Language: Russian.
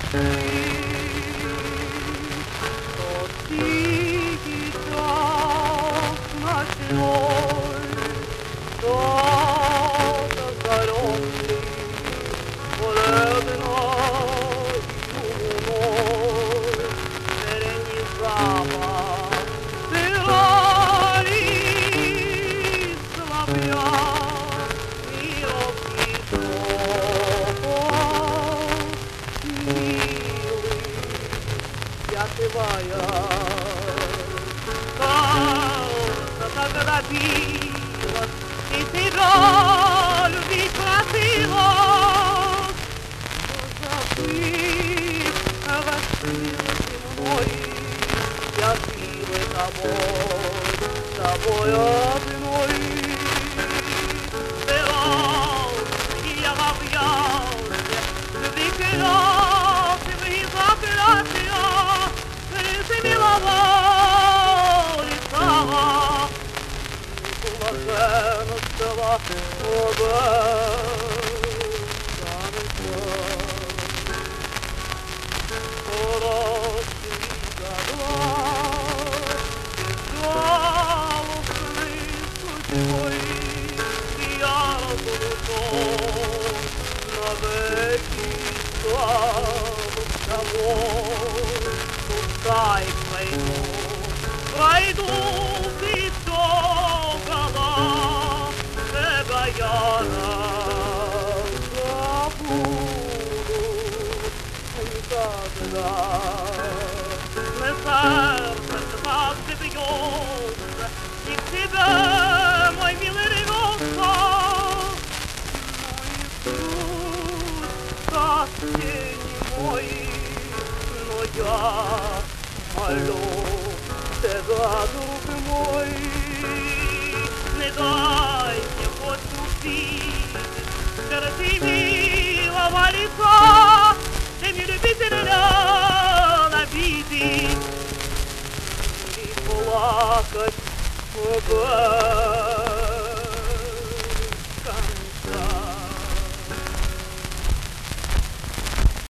Тот тихий час ночной, тот озаренный бледной луной, сирени запах сырой соловья, мировый шепот милый, отпевая, когда билась, и тебя любить просилась, забыв, раскрылась мной, я силой тобой одной. Сырой, и я в объятия, любви красивый и заклятия, ты милого лица, блаженного обожанца. Расцвета глаз, безжалостный судьбой, я разлучен навеки с тобой. Пускай пройдут и все года, когда я забуду никогда. Мы сердце дважды бьется, и к тебе, мой милый, рвется. Мой путь тени мой, но я молю тебя, друг мой, не дай мне хоть увидеть черты милого лица, ты мне любителя обидеть и плакать в